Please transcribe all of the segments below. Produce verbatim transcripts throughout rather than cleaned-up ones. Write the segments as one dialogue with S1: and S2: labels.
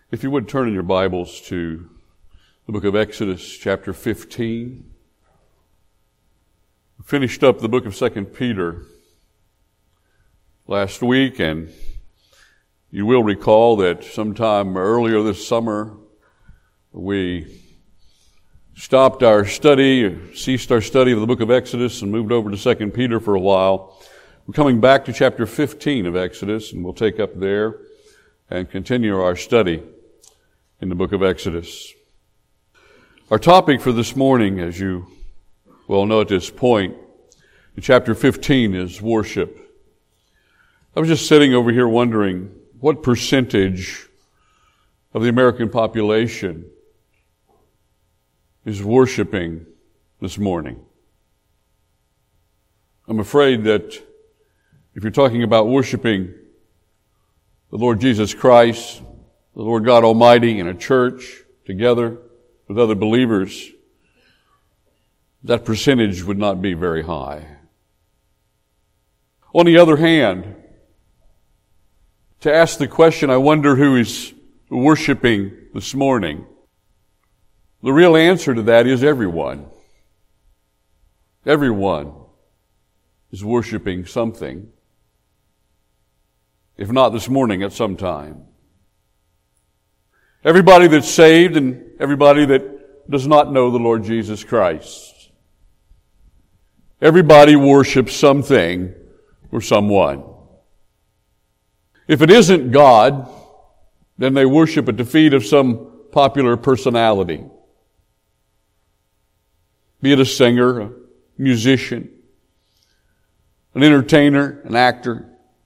S1: If you would turn in your Bibles to the book of Exodus, chapter fifteen. We finished up the book of Second Peter last week, and you will recall that sometime earlier this summer we stopped our study, ceased our study of the book of Exodus, and moved over to Second Peter for a while. We're coming back to chapter fifteen of Exodus, and we'll take up there and continue our study in the book of Exodus. Our topic for this morning, as you well know at this point, in chapter fifteen is worship. I was just sitting over here wondering what percentage of the American population is worshiping this morning. I'm afraid that if you're talking about worshiping the Lord Jesus Christ, the Lord God Almighty in a church together with other believers, that percentage would not be very high. On the other hand, to ask the question, I wonder who is worshiping this morning, the real answer to that is everyone. Everyone is worshiping something, if not this morning, at some time. Everybody that's saved and everybody that does not know the Lord Jesus Christ. Everybody worships something or someone. If it isn't God, then they worship at the feet of some popular personality. Be it a singer, a musician, an entertainer, an actor.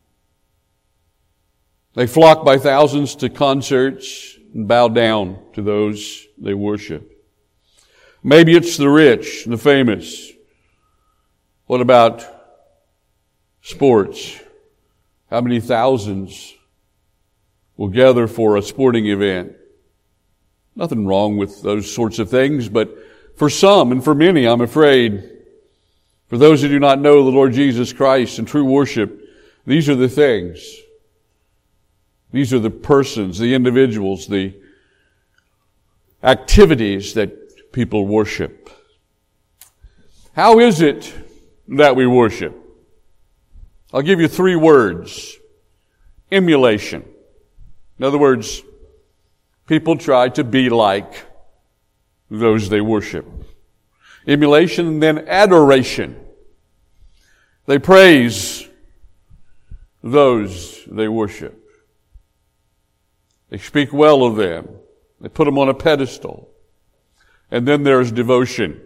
S1: They flock by thousands to concerts and bow down to those they worship. Maybe it's the rich and the famous. What about sports? How many thousands will gather for a sporting event? Nothing wrong with those sorts of things, but for some and for many, I'm afraid, for those who do not know the Lord Jesus Christ and true worship, these are the things. These are the persons, the individuals, the activities that people worship. How is it that we worship? I'll give you three words. Emulation. In other words, people try to be like those they worship. Emulation and then adoration. They praise those they worship. They speak well of them. They put them on a pedestal. And then there's devotion.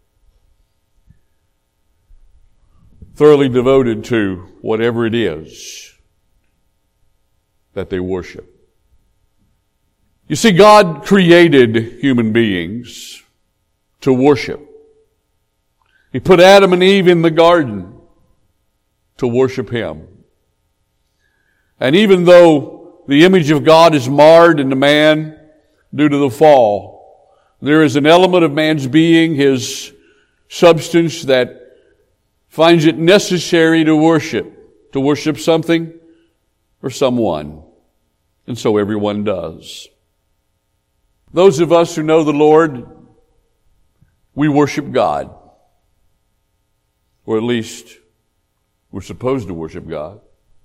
S1: Thoroughly devoted to whatever it is that they worship. You see, God created human beings to worship. He put Adam and Eve in the garden to worship Him. And even though the image of God is marred in the man due to the fall, there is an element of man's being, his substance, that finds it necessary to worship, to worship something or someone. And so everyone does. Those of us who know the Lord, we worship God. Or at least we're supposed to worship God.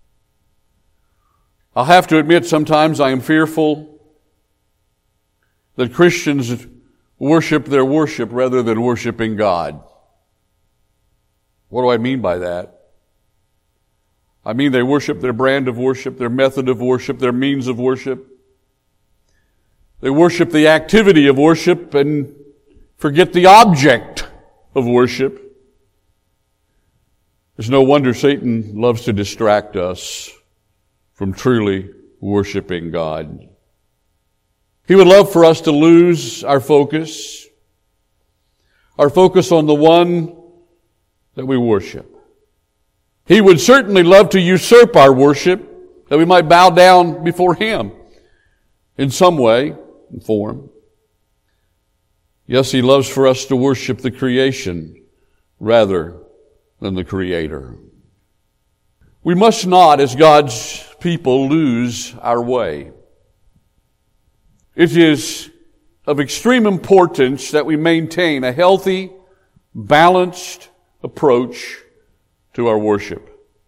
S1: I'll have to admit sometimes I am fearful that Christians worship their worship rather than worshiping God. What do I mean by that? I mean they worship their brand of worship, their method of worship, their means of worship. They worship the activity of worship and forget the object of worship. There's no wonder Satan loves to distract us from truly worshiping God. He would love for us to lose our focus, our focus on the one that we worship. He would certainly love to usurp our worship, that we might bow down before Him in some way and form. Yes, He loves for us to worship the creation rather than the Creator. We must not, as God's people, lose our way. It is of extreme importance that we maintain a healthy, balanced approach to our worship.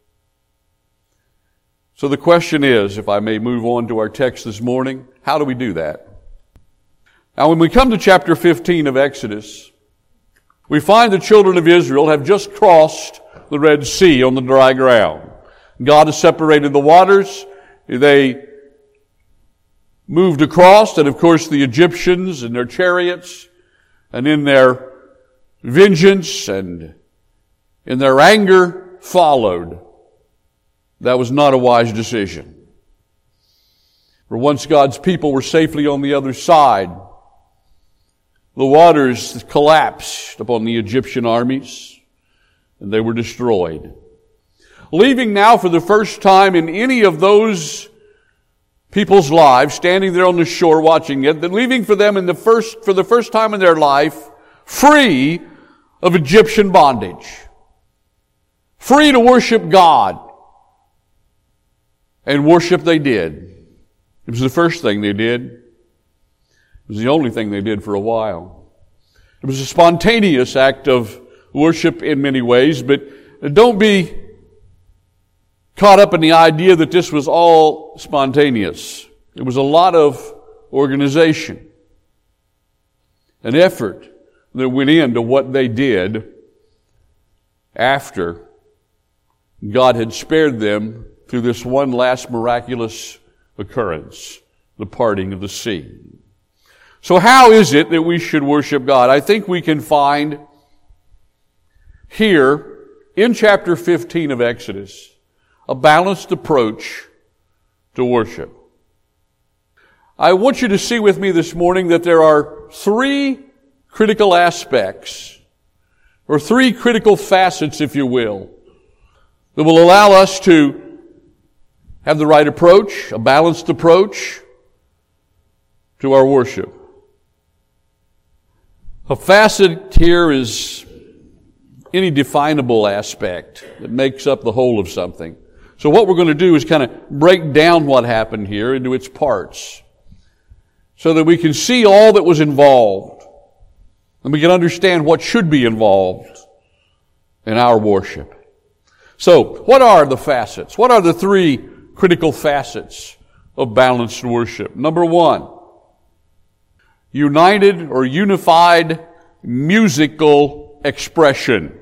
S1: So the question is, if I may move on to our text this morning, how do we do that? Now when we come to chapter fifteen of Exodus, we find the children of Israel have just crossed the Red Sea on the dry ground. God has separated the waters. They moved across, and of course the Egyptians and their chariots, and in their vengeance and in their anger followed. That was not a wise decision. For once God's people were safely on the other side, the waters collapsed upon the Egyptian armies, and they were destroyed. Leaving now for the first time in any of those people's lives, standing there on the shore watching it, then leaving for them in the first, for the first time in their life, free of Egyptian bondage. Free to worship God. And worship they did. It was the first thing they did. It was the only thing they did for a while. It was a spontaneous act of worship in many ways, but don't be caught up in the idea that this was all spontaneous. It was a lot of organization, an effort that went into what they did after God had spared them through this one last miraculous occurrence, the parting of the sea. So how is it that we should worship God? I think we can find here in chapter fifteen of Exodus a balanced approach to worship. I want you to see with me this morning that there are three critical aspects, or three critical facets, if you will, that will allow us to have the right approach, a balanced approach to our worship. A facet here is any definable aspect that makes up the whole of something. So what we're going to do is kind of break down what happened here into its parts so that we can see all that was involved and we can understand what should be involved in our worship. So, what are the facets? What are the three critical facets of balanced worship? Number one, united or unified musical expression.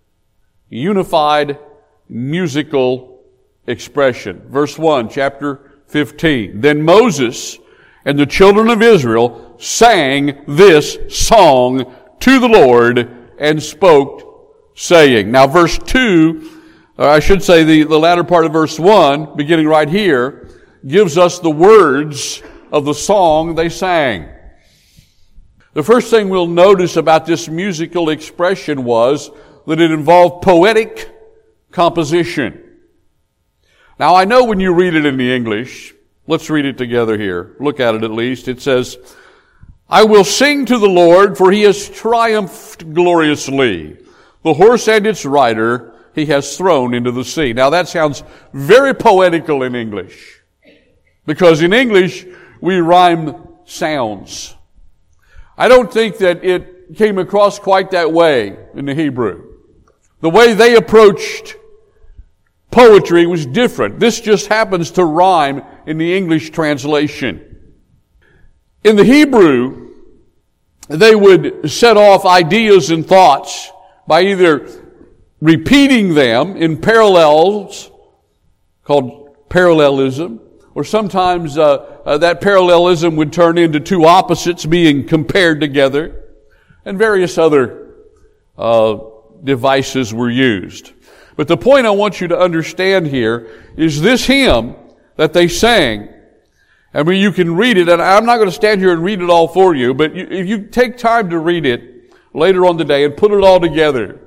S1: Unified musical expression. Verse one, chapter fifteen. Then Moses and the children of Israel sang this song to the Lord and spoke, saying. Now verse two, or I should say the, the latter part of verse one, beginning right here, gives us the words of the song they sang. The first thing we'll notice about this musical expression was that it involved poetic composition. Now I know when you read it in the English, let's read it together here. Look at it at least. It says, I will sing to the Lord, for he has triumphed gloriously. The horse and its rider he has thrown into the sea. Now that sounds very poetical in English, because in English we rhyme sounds. I don't think that it came across quite that way in the Hebrew. The way they approached poetry was different. This just happens to rhyme in the English translation. In the Hebrew, they would set off ideas and thoughts by either repeating them in parallels, called parallelism, or sometimes uh, uh, that parallelism would turn into two opposites being compared together, and various other uh, devices were used. But the point I want you to understand here is this hymn that they sang. I mean, you can read it, and I'm not going to stand here and read it all for you, but you, if you take time to read it later on today and put it all together,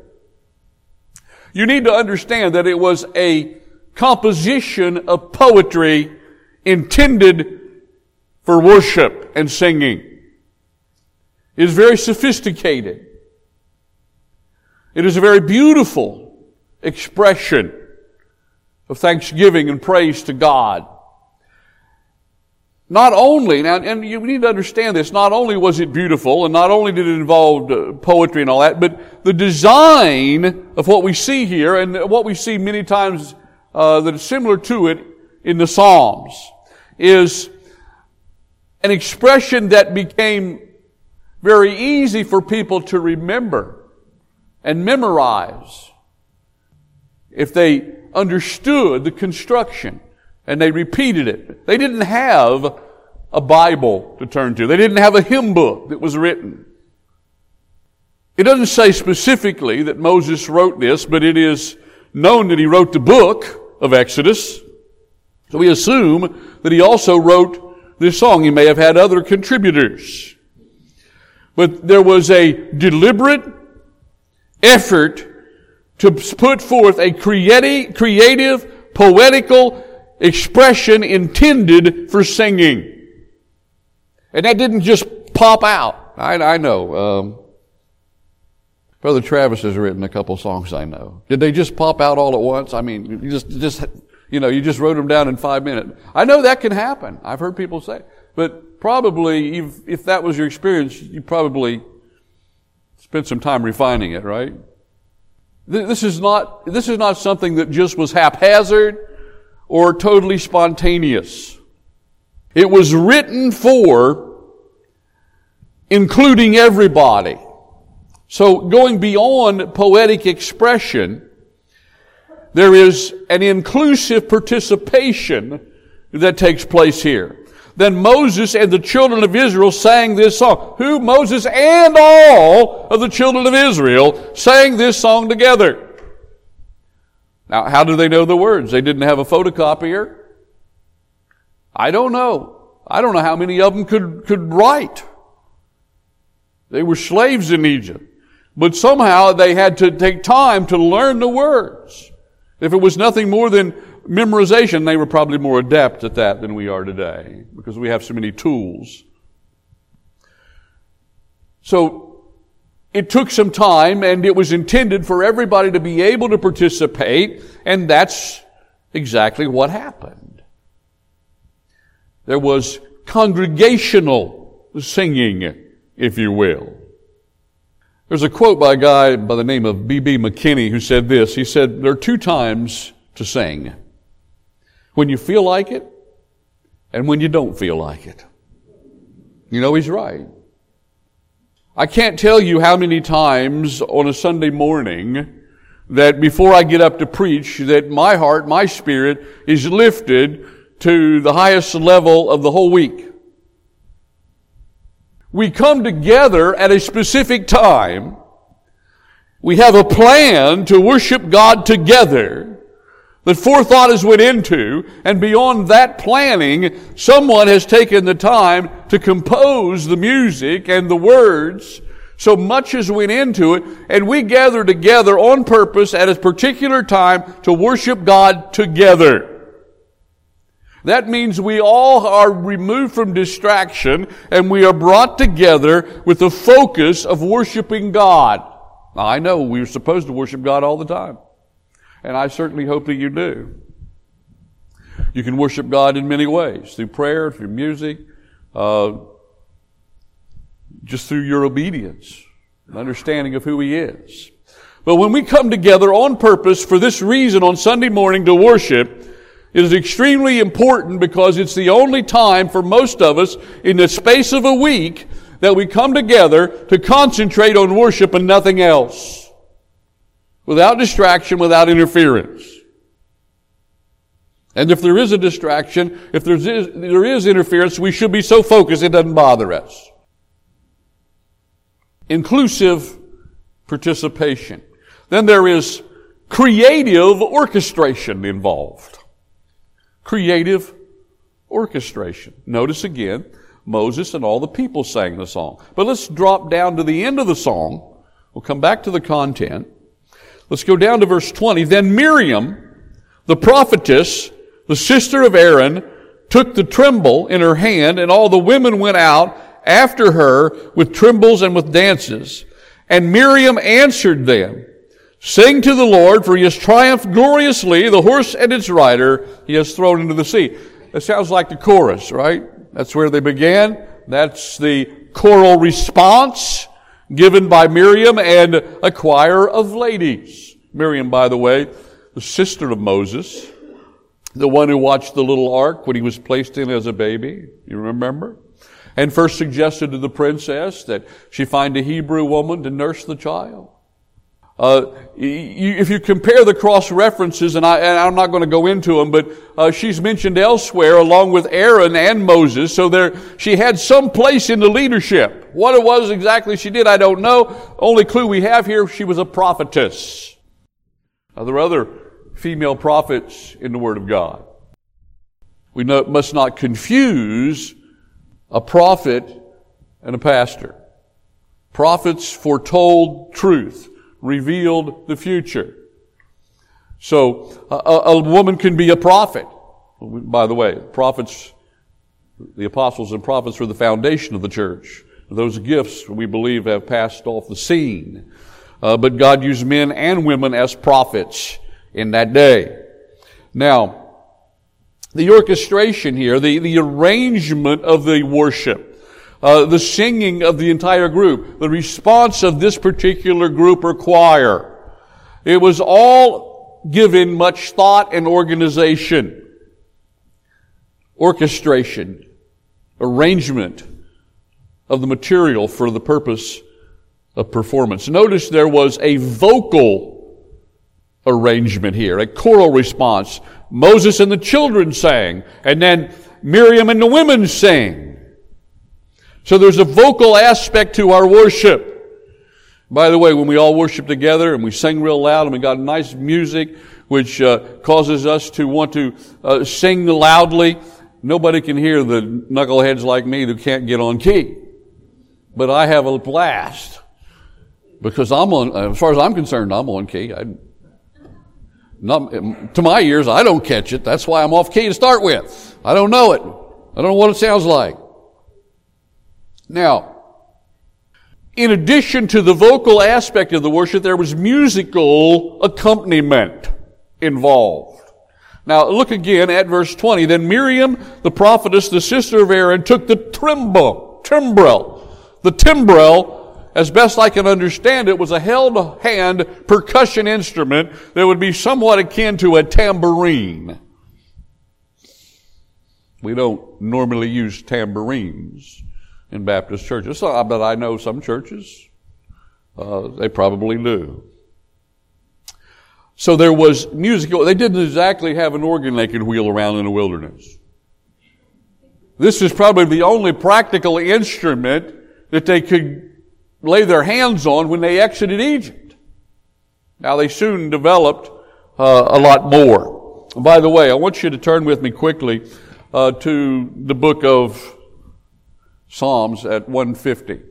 S1: you need to understand that it was a composition of poetry intended for worship and singing. It is very sophisticated. It is a very beautiful expression of thanksgiving and praise to God. not only, now, and you need to understand this, not only was it beautiful, and not only did it involve uh, poetry and all that, but the design of what we see here, and what we see many times uh, that is similar to it in the Psalms, is an expression that became very easy for people to remember and memorize if they understood the construction and they repeated it. They didn't have a Bible to turn to. They didn't have a hymn book that was written. It doesn't say specifically that Moses wrote this, but it is known that he wrote the book of Exodus. So we assume that he also wrote this song. He may have had other contributors. But there was a deliberate effort to put forth a creative, creative, poetical expression intended for singing. And that didn't just pop out. I, I know. Um, Brother Travis has written a couple songs I know. Did they just pop out all at once? I mean, you just, just, you know, you just wrote them down in five minutes. I know that can happen. I've heard people say. But probably, if, if that was your experience, you probably spent some time refining it, right? This is not, this is not something that just was haphazard or totally spontaneous. It was written for including everybody. So going beyond poetic expression, there is an inclusive participation that takes place here. Then Moses and the children of Israel sang this song. Who? Moses and all of the children of Israel sang this song together. Now, how do they know the words? They didn't have a photocopier. I don't know. I don't know how many of them could, could write. They were slaves in Egypt. But somehow they had to take time to learn the words. If it was nothing more than memorization, they were probably more adept at that than we are today, because we have so many tools. So it took some time, and it was intended for everybody to be able to participate, and that's exactly what happened. There was congregational singing, if you will. There's a quote by a guy by the name of B B McKinney who said this. He said, there are two times to sing. When you feel like it, and when you don't feel like it. You know, he's right. I can't tell you how many times on a Sunday morning that before I get up to preach, that my heart, my spirit is lifted to the highest level of the whole week. We come together at a specific time. We have a plan to worship God together that forethought is went into, and beyond that planning, someone has taken the time to compose the music and the words. So much has went into it, and we gather together on purpose at a particular time to worship God together. That means we all are removed from distraction, and we are brought together with the focus of worshiping God. Now, I know we're supposed to worship God all the time, and I certainly hope that you do. You can worship God in many ways, through prayer, through music, uh, just through your obedience, and understanding of who He is. But when we come together on purpose for this reason on Sunday morning to worship, it is extremely important because it's the only time for most of us in the space of a week that we come together to concentrate on worship and nothing else. Without distraction, without interference. And if there is a distraction, if there's, there is interference, we should be so focused it doesn't bother us. Inclusive participation. Then there is creative orchestration involved. Creative orchestration. Notice again, Moses and all the people sang the song. But let's drop down to the end of the song. We'll come back to the content. Let's go down to verse twenty. Then Miriam, the prophetess, the sister of Aaron, took the timbrel in her hand, and all the women went out after her with timbrels and with dances. And Miriam answered them, sing to the Lord, for He has triumphed gloriously. The horse and its rider He has thrown into the sea. That sounds like the chorus, right? That's where they began. That's the choral response given by Miriam and a choir of ladies. Miriam, by the way, the sister of Moses, the one who watched the little ark when he was placed in as a baby. You remember? And first suggested to the princess that she find a Hebrew woman to nurse the child. Uh, you, if you compare the cross references, and, I, and I'm not going to go into them, but uh, she's mentioned elsewhere along with Aaron and Moses, so there she had some place in the leadership. What it was exactly she did, I don't know. Only clue we have here, she was a prophetess. Now, there are other female prophets in the Word of God. We know, must not confuse a prophet and a pastor. Prophets foretold truth, revealed the future. So, a, a woman can be a prophet. By the way, prophets, the apostles and prophets were the foundation of the church. Those gifts, we believe, have passed off the scene. Uh, but God used men and women as prophets in that day. Now, the orchestration here, the, the arrangement of the worship, Uh, the singing of the entire group, the response of this particular group or choir. It was all given much thought and organization, orchestration, arrangement of the material for the purpose of performance. Notice there was a vocal arrangement here, a choral response. Moses and the children sang, and then Miriam and the women sang. So there's a vocal aspect to our worship. By the way, when we all worship together and we sing real loud and we got nice music which uh, causes us to want to uh, sing loudly, nobody can hear the knuckleheads like me who can't get on key. But I have a blast because I'm on, as far as I'm concerned, I'm on key. I, not, to my ears, I don't catch it. That's why I'm off key to start with. I don't know it. I don't know what it sounds like. Now, in addition to the vocal aspect of the worship, there was musical accompaniment involved. Now, look again at verse twenty. Then Miriam, the prophetess, the sister of Aaron, took the timbrel, timbrel. The timbrel, as best I can understand it, was a held hand percussion instrument that would be somewhat akin to a tambourine. We don't normally use tambourines in Baptist churches, so, but I know some churches, uh, they probably do. So there was music. They didn't exactly have an organ they could wheel around in the wilderness. This is probably the only practical instrument that they could lay their hands on when they exited Egypt. Now they soon developed uh, a lot more. And by the way, I want you to turn with me quickly uh, to the book of Psalms at one fifty.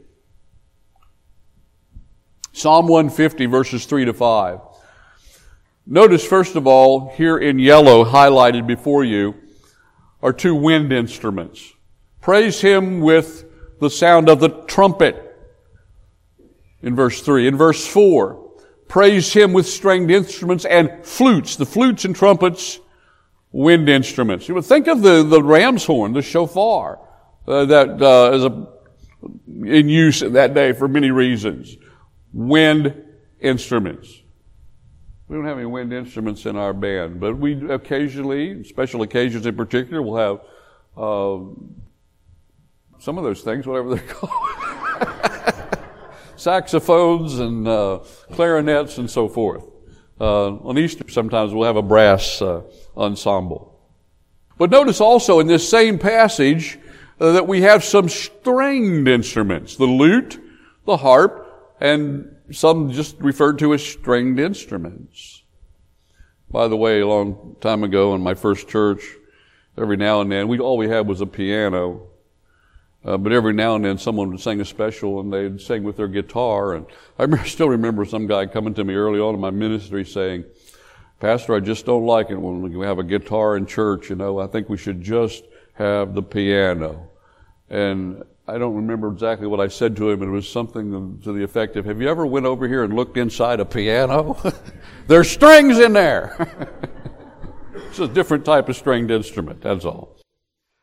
S1: Psalm one fifty, verses three to five. Notice, first of all, here in yellow, highlighted before you, are two wind instruments. Praise Him with the sound of the trumpet, in verse three. In verse four, praise Him with stringed instruments and flutes. The flutes and trumpets, wind instruments. You would think of the, the ram's horn, the shofar. Uh, that uh, is a, in use in that day for many reasons. Wind instruments. We don't have any wind instruments in our band, but we occasionally, special occasions in particular, will have uh, some of those things, whatever they're called. Saxophones and uh, clarinets and so forth. Uh, on Easter, sometimes we'll have a brass uh, ensemble. But notice also in this same passage, Uh, that we have some stringed instruments, the lute, the harp, and some just referred to as stringed instruments. By the way, a long time ago in my first church, every now and then, we all we had was a piano, uh, but every now and then someone would sing a special and they'd sing with their guitar. And I remember, still remember some guy coming to me early on in my ministry saying, Pastor, I just don't like it when we have a guitar in church, you know, I think we should just have the piano. And I don't remember exactly what I said to him, but it was something to the effect of, have you ever went over here and looked inside a piano? There's strings in there. It's a different type of stringed instrument, that's all.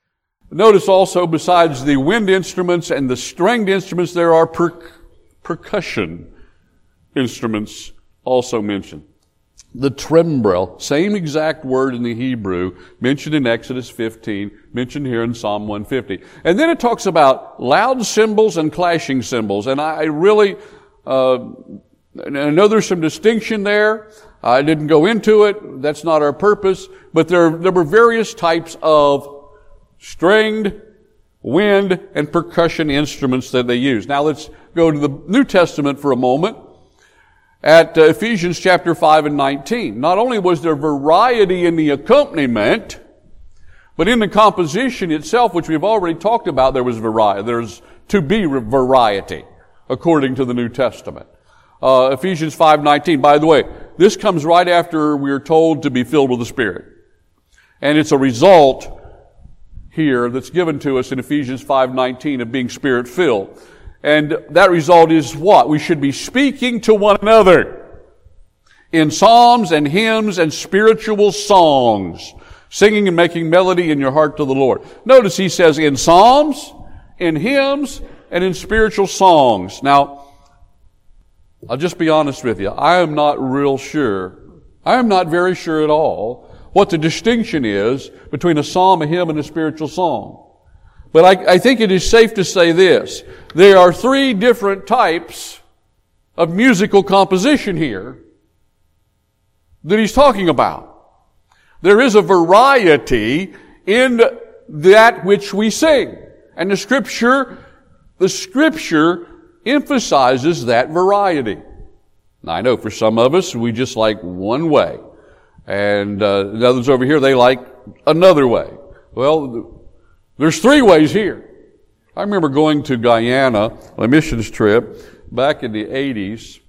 S1: Notice also, besides the wind instruments and the stringed instruments, there are per- percussion instruments also mentioned. The timbrel, same exact word in the Hebrew, mentioned in Exodus fifteen, mentioned here in Psalm one fifty. And then it talks about loud cymbals and clashing cymbals. And I really, uh, I know there's some distinction there. I didn't go into it. That's not our purpose. But there, there were various types of stringed, wind, and percussion instruments that they used. Now let's go to the New Testament for a moment. At uh, Ephesians chapter five and nineteen. Not only was there variety in the accompaniment, but in the composition itself, which we've already talked about, there was variety. There's to be variety, according to the New Testament. Uh, Ephesians five nineteen. By the way, this comes right after we're told to be filled with the Spirit. And it's a result here that's given to us in Ephesians five nineteen of being Spirit-filled. And that result is what? We should be speaking to one another in psalms and hymns and spiritual songs, singing and making melody in your heart to the Lord. Notice he says in psalms, in hymns, and in spiritual songs. Now, I'll just be honest with you. I am not real sure. I am not very sure at all what the distinction is between a psalm, a hymn, and a spiritual song. But I, I think it is safe to say this. There are three different types of musical composition here that he's talking about. There is a variety in that which we sing. And the Scripture, the Scripture emphasizes that variety. Now, I know for some of us, we just like one way. And uh, the others over here, they like another way. Well, there's three ways here. I remember going to Guyana on a missions trip back in the eighties,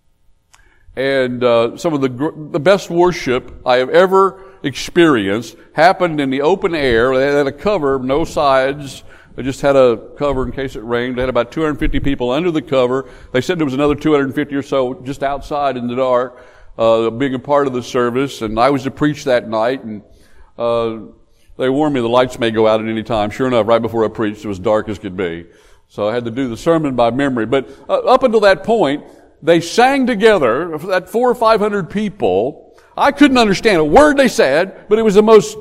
S1: and uh, some of the gr- the best worship I have ever experienced happened in the open air. They had a cover, no sides. They just had a cover in case it rained. They had about two hundred fifty people under the cover. They said there was another two hundred fifty or so just outside in the dark, uh, being a part of the service. And I was to preach that night, and uh, they warned me the lights may go out at any time. Sure enough, right before I preached, it was dark as could be. So I had to do the sermon by memory. But uh, up until that point, they sang together, that four or five hundred people. I couldn't understand a word they said, but it was the most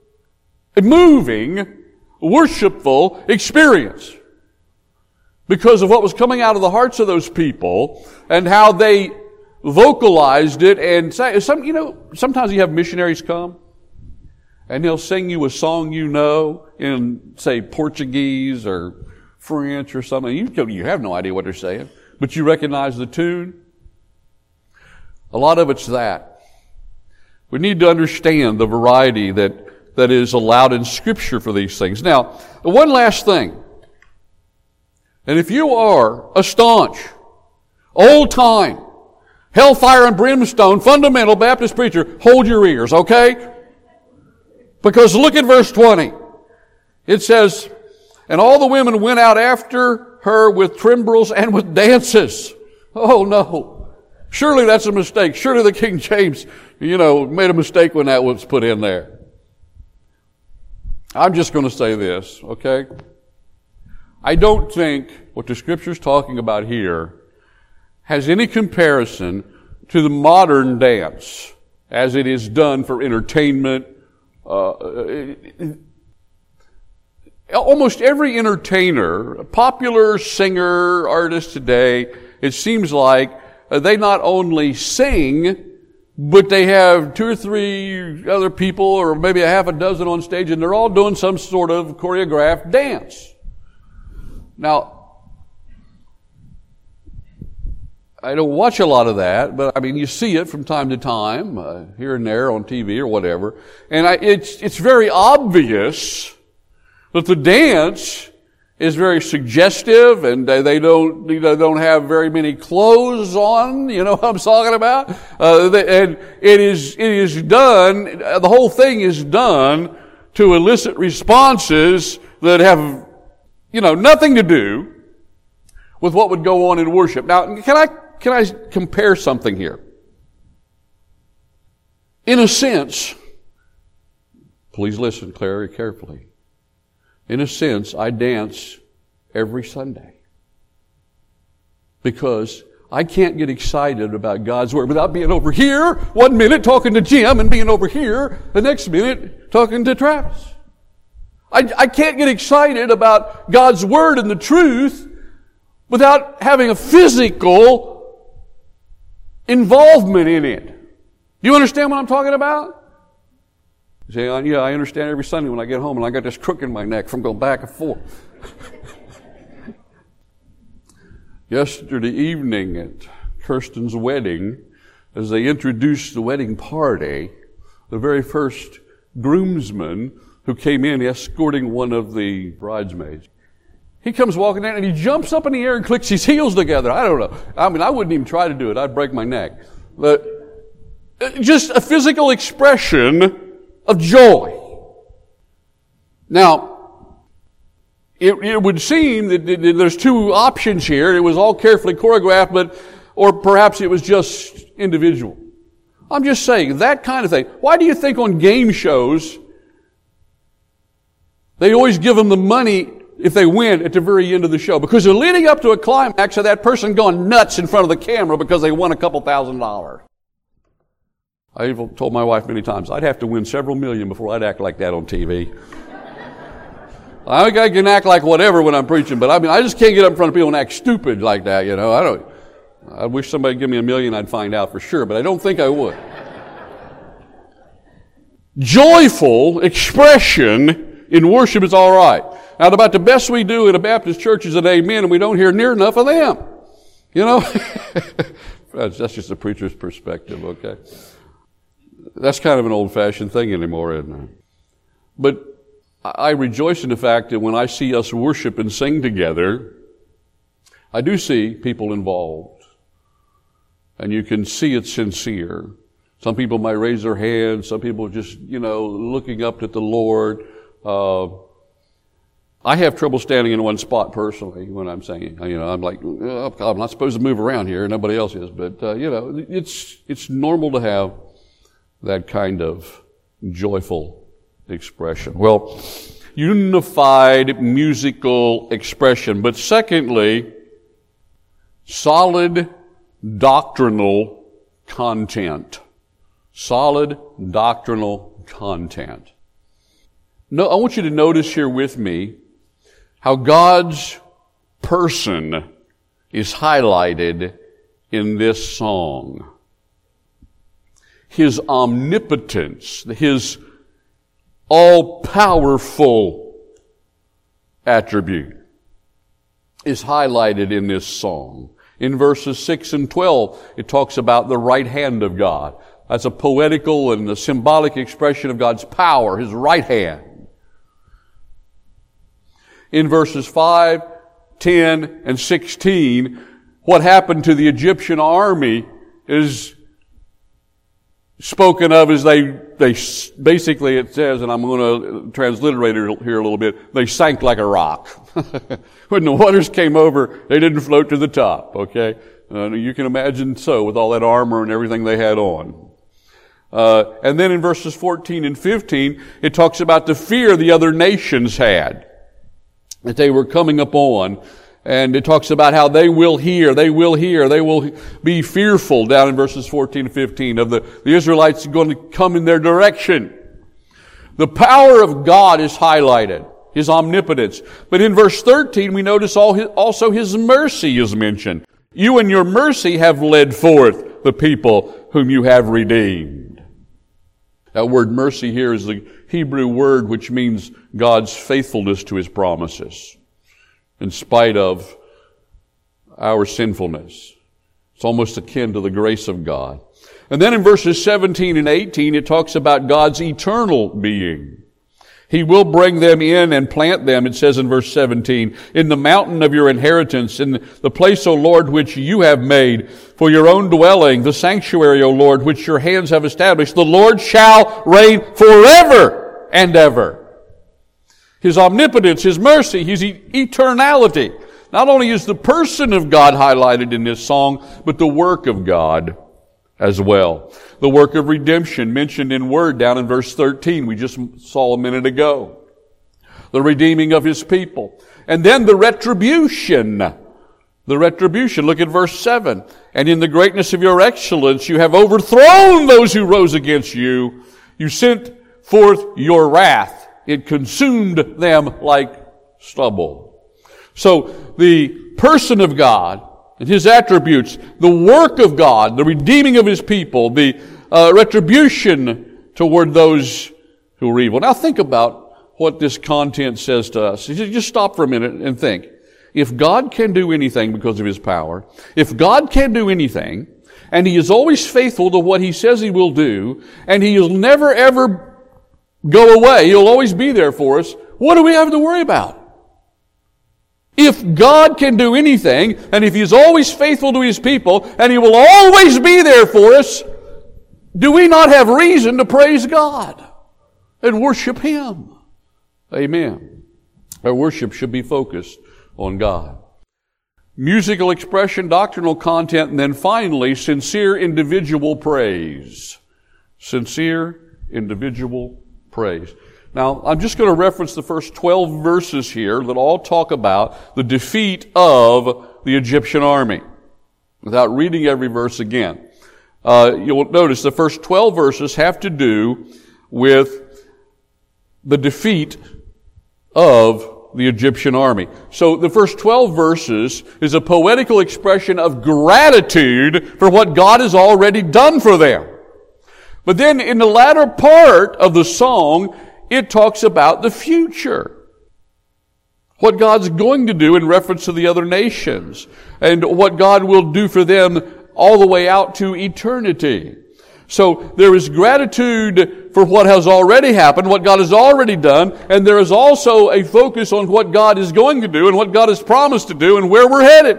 S1: moving, worshipful experience because of what was coming out of the hearts of those people and how they vocalized it. And say, some, you know, sometimes you have missionaries come and they'll sing you a song you know in, say, Portuguese or French or something. You, you have no idea what they're saying, but you recognize the tune. A lot of it's that. We need to understand the variety that, that is allowed in Scripture for these things. Now, one last thing. And if you are a staunch, old-time, hellfire and brimstone, fundamental Baptist preacher, hold your ears, okay? Because look at verse twenty. It says, and all the women went out after her with timbrels and with dances. Oh no. Surely that's a mistake. Surely the King James, you know, made a mistake when that was put in there. I'm just going to say this, okay? I don't think what the Scripture's talking about here has any comparison to the modern dance as it is done for entertainment. Uh, almost every entertainer, popular singer, artist today, it seems like uh, they not only sing, but they have two or three other people or maybe a half a dozen on stage and they're all doing some sort of choreographed dance. Now, I don't watch a lot of that, but I mean, you see it from time to time, uh, here and there on T V or whatever. And I, it's, it's very obvious that the dance is very suggestive and they, they don't, you know, don't have very many clothes on, you know what I'm talking about? Uh, they, and it is, it is done, the whole thing is done to elicit responses that have, you know, nothing to do with what would go on in worship. Now, can I, Can I compare something here? In a sense, please listen very carefully. in a sense, I dance every Sunday. Because I can't get excited about God's Word without being over here one minute talking to Jim and being over here the next minute talking to Travis. I, I can't get excited about God's Word and the truth without having a physical involvement in it. Do you understand what I'm talking about? You say, yeah, I understand every Sunday when I get home and I got this crook in my neck from going back and forth. Yesterday evening at Kirsten's wedding, as they introduced the wedding party, the very first groomsman who came in escorting one of the bridesmaids, he comes walking in and he jumps up in the air and clicks his heels together. I don't know. I mean, I wouldn't even try to do it. I'd break my neck. But just a physical expression of joy. Now, It, it would seem that there's two options here. It was all carefully choreographed, but, or perhaps it was just individual. I'm just saying, that kind of thing. Why do you think on game shows, they always give them the money if they win at the very end of the show? Because they're leading up to a climax of that person going nuts in front of the camera because they won a couple thousand dollars. I even told my wife many times, I'd have to win several million before I'd act like that on T V. I can act like whatever when I'm preaching, but I mean, I just can't get up in front of people and act stupid like that, you know. I don't, I wish somebody would give me a million, I'd find out for sure, but I don't think I would. Joyful expression in worship is all right. Now, about the best we do in a Baptist church is an amen, and we don't hear near enough of them. You know? that's, that's just a preacher's perspective, okay? That's kind of an old-fashioned thing anymore, isn't it? But I rejoice in the fact that when I see us worship and sing together, I do see people involved. And you can see it's sincere. Some people might raise their hands. Some people just, you know, looking up at the Lord. Uh, I have trouble standing in one spot personally when I'm singing. You know, I'm like, oh, I'm not supposed to move around here. Nobody else is. But, uh, you know, it's, it's normal to have that kind of joyful expression. Well, unified musical expression. But secondly, solid doctrinal content. Solid doctrinal content. No, I want you to notice here with me how God's person is highlighted in this song. His omnipotence, His all-powerful attribute is highlighted in this song. In verses six and twelve, it talks about the right hand of God. That's a poetical and a symbolic expression of God's power, His right hand. In verses five, ten, and sixteen, what happened to the Egyptian army is spoken of as they, they, basically it says, and I'm going to transliterate it here a little bit, they sank like a rock. When the waters came over, they didn't float to the top, okay? Uh, you can imagine so, with all that armor and everything they had on. Uh, and then in verses fourteen and fifteen, it talks about the fear the other nations had, that they were coming upon. And it talks about how they will hear, they will hear, they will be fearful down in verses fourteen and fifteen of the, the Israelites going to come in their direction. The power of God is highlighted, His omnipotence. But in verse thirteen, we notice all his, also His mercy is mentioned. You and your mercy have led forth the people whom you have redeemed. That word mercy here is the Hebrew word which means God's faithfulness to His promises, in spite of our sinfulness. It's almost akin to the grace of God. And then in verses seventeen and eighteen, it talks about God's eternal being. He will bring them in and plant them, it says in verse seventeen, in the mountain of your inheritance, in the place, O Lord, which you have made for your own dwelling, the sanctuary, O Lord, which your hands have established. The Lord shall reign forever and ever. His omnipotence, His mercy, His e- eternality. Not only is the person of God highlighted in this song, but the work of God as well. The work of redemption mentioned in word down in verse thirteen we just saw a minute ago. the redeeming of His people. And then the retribution. The retribution. Look at verse seven. And in the greatness of your excellence, you have overthrown those who rose against you. You sent forth your wrath. It consumed them like stubble. So the person of God and His attributes, the work of God, the redeeming of His people, the uh, retribution toward those who are evil. Now think about what this content says to us. Just stop for a minute and think. If God can do anything because of His power, if God can do anything, and He is always faithful to what He says He will do, and He will never ever go away, He'll always be there for us, what do we have to worry about? If God can do anything, and if He's always faithful to His people, and He will always be there for us, do we not have reason to praise God and worship Him? Amen. Our worship should be focused on God. Musical expression, doctrinal content, and then finally, sincere individual praise. Sincere individual praise. Now, I'm just going to reference the first twelve verses here that all talk about the defeat of the Egyptian army, without reading every verse again. Uh, you'll notice the first twelve verses have to do with the defeat of the Egyptian army. So the first twelve verses is a poetical expression of gratitude for what God has already done for them. But then in the latter part of the song, it talks about the future. What God's going to do in reference to the other nations, and what God will do for them all the way out to eternity. So there is gratitude for what has already happened, what God has already done, and there is also a focus on what God is going to do and what God has promised to do and where we're headed.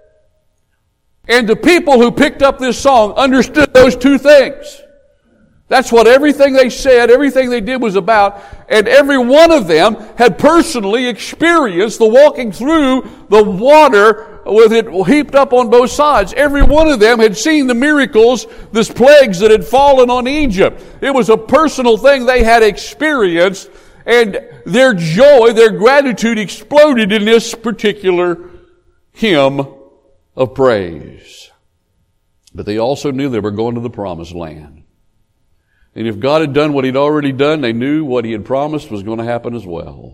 S1: And the people who picked up this song understood those two things. That's what everything they said, everything they did was about, and every one of them had personally experienced the walking through the water with it heaped up on both sides. Every one of them had seen the miracles, the plagues that had fallen on Egypt. It was a personal thing they had experienced, and their joy, their gratitude exploded in this particular hymn of praise. But they also knew they were going to the promised land. And if God had done what He'd already done, they knew what He had promised was going to happen as well.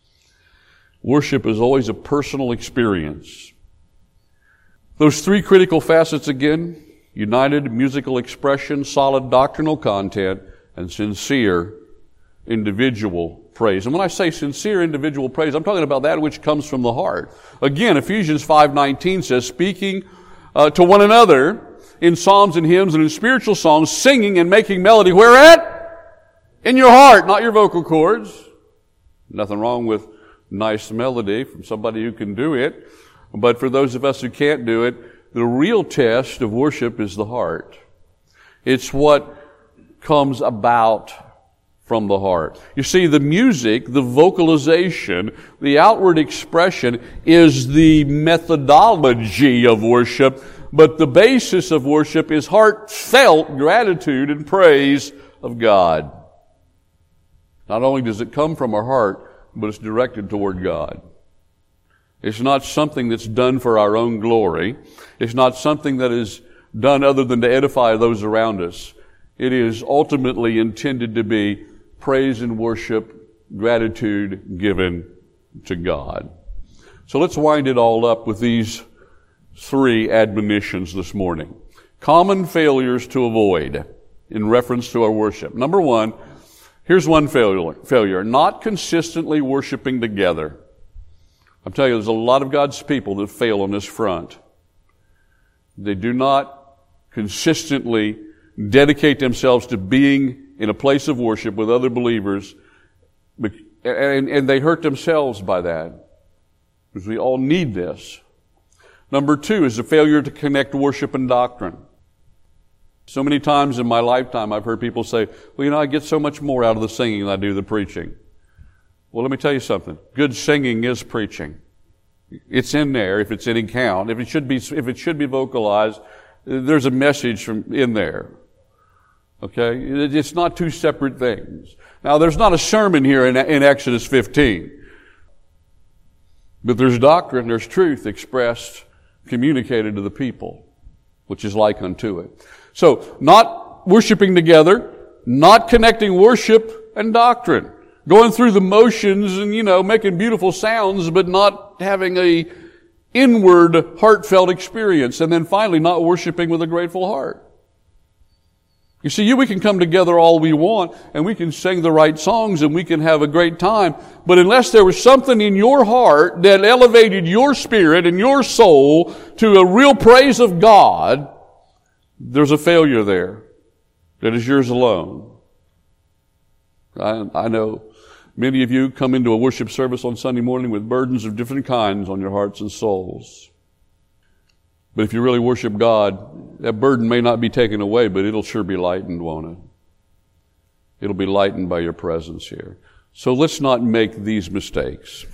S1: Worship is always a personal experience. Those three critical facets again: united musical expression, solid doctrinal content, and sincere individual praise. And when I say sincere individual praise, I'm talking about that which comes from the heart. Again, Ephesians five nineteen says, speaking uh, to one another in psalms and hymns and in spiritual songs, singing and making melody. Where at? In your heart, not your vocal cords. Nothing wrong with nice melody from somebody who can do it. But for those of us who can't do it, the real test of worship is the heart. It's what comes about from the heart. You see, the music, the vocalization, the outward expression is the methodology of worship, but the basis of worship is heartfelt gratitude and praise of God. Not only does it come from our heart, but it's directed toward God. It's not something that's done for our own glory. It's not something that is done other than to edify those around us. It is ultimately intended to be praise and worship, gratitude given to God. So let's wind it all up with these three admonitions this morning. Common failures to avoid in reference to our worship. Number one, here's one failure, failure, not consistently worshiping together. I'm telling you, there's a lot of God's people that fail on this front. They do not consistently dedicate themselves to being in a place of worship with other believers, and, and they hurt themselves by that, because we all need this. Number two is a failure to connect worship and doctrine. So many times in my lifetime I've heard people say, well, you know, I get so much more out of the singing than I do the preaching. Well, let me tell you something. Good singing is preaching. It's in there if it's any count. If it should be, if it should be vocalized, there's a message from in there. Okay? It's not two separate things. Now, there's not a sermon here in, in Exodus fifteen. But there's doctrine, there's truth expressed, communicated to the people, which is like unto it. So, not worshiping together, not connecting worship and doctrine. Going through the motions and, you know, making beautiful sounds, but not having a inward, heartfelt experience. And then finally, not worshiping with a grateful heart. You see, we can come together all we want, and we can sing the right songs, and we can have a great time. But unless there was something in your heart that elevated your spirit and your soul to a real praise of God, there's a failure there that is yours alone. I, I know many of you come into a worship service on Sunday morning with burdens of different kinds on your hearts and souls. But if you really worship God, that burden may not be taken away, but it'll sure be lightened, won't it? It'll be lightened by your presence here. So let's not make these mistakes.